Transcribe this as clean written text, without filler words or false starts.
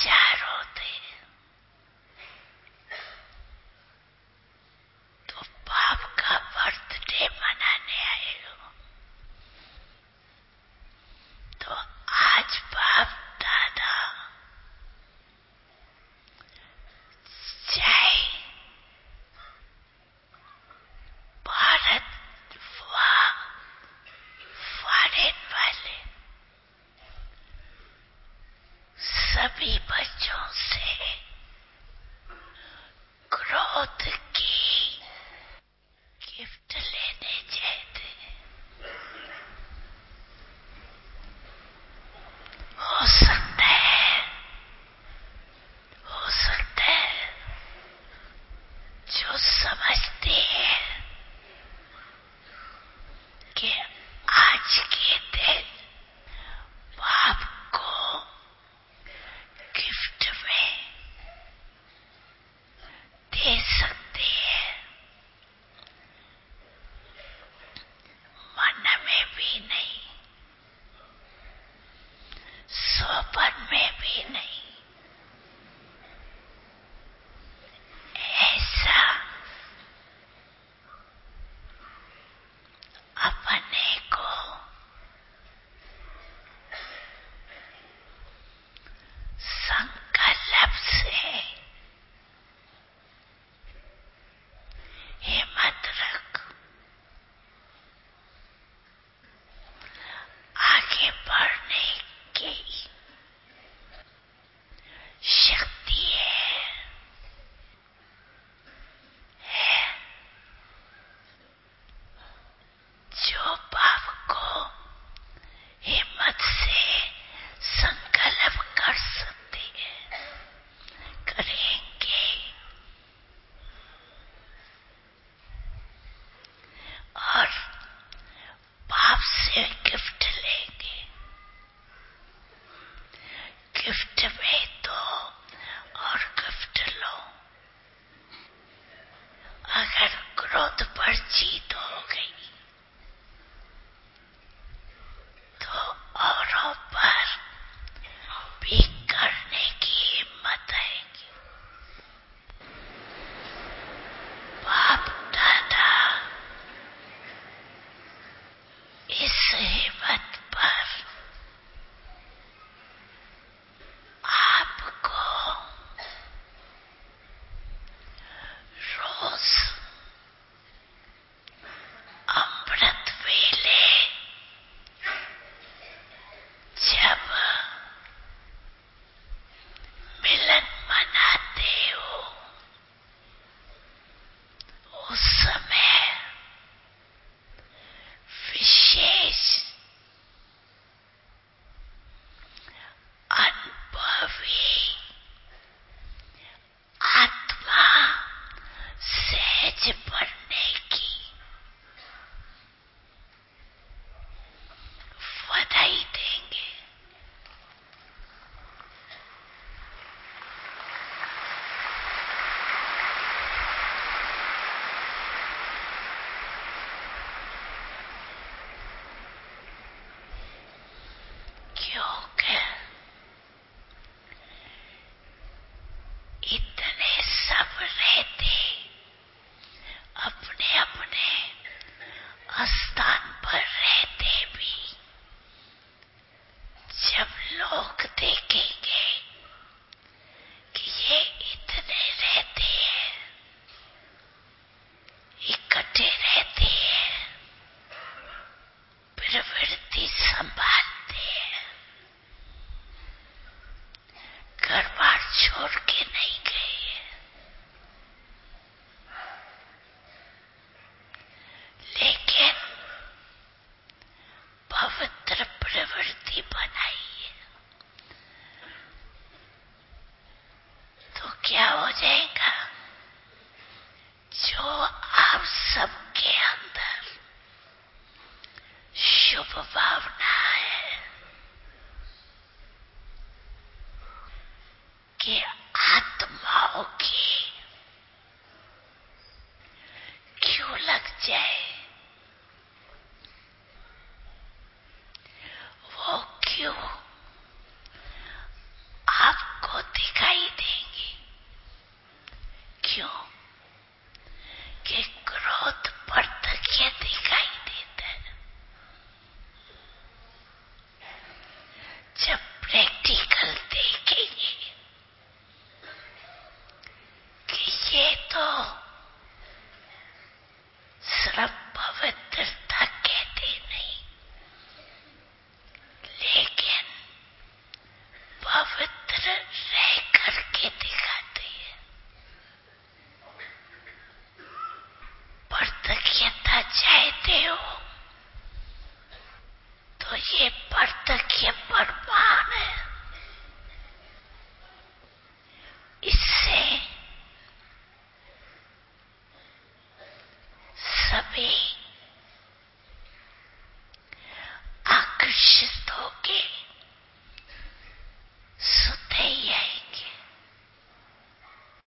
आचार होते, तो बाप का बर्थडे मनाने आए हो, तो आज बाप दादा चाहे भारत फॉरेन वाले सभी बच्चों से ग्रोथ की गिफ्ट लेने चाहते हैं। हो सकता है जो समझते हैं कि आज के दिन बाप को गिफ्ट में दे सकते हैं, मन में भी नहीं, सोपन में भी नहीं, ऐसा अपने को संकल्प से हिम्मत रख, आगे बढ़ने की शक्ति है जो बाप को हिम्मत से संकल्प कर सकते हैं, करेंगे और बाप से गिफ्ट लेंगे। गिफ्ट में दो और गिफ्ट लो। अगर क्रोध पर जीत हो गई तो औरों पर भी करने की हिम्मत आएगी। बाप दादा इस हिम्मत पर आपको रोज अमृत वेले जब मिलन मनाते हो उस समय विशेष अनुभवी आत्मा सहज बनने की बधाई देंगे। क्योंकि इतने सब रहते अपने अपने स्थान पर रहते भी जब लोग देखेंगे कि ये इतने रहते हैं, इकट्ठे रहते हैं, प्रवृत्ति संभालते हैं, घर बार छोड़ के नहीं गए, लेकिन पवित्र प्रवृत्ति बनाई है, तो क्या हो जाएगा?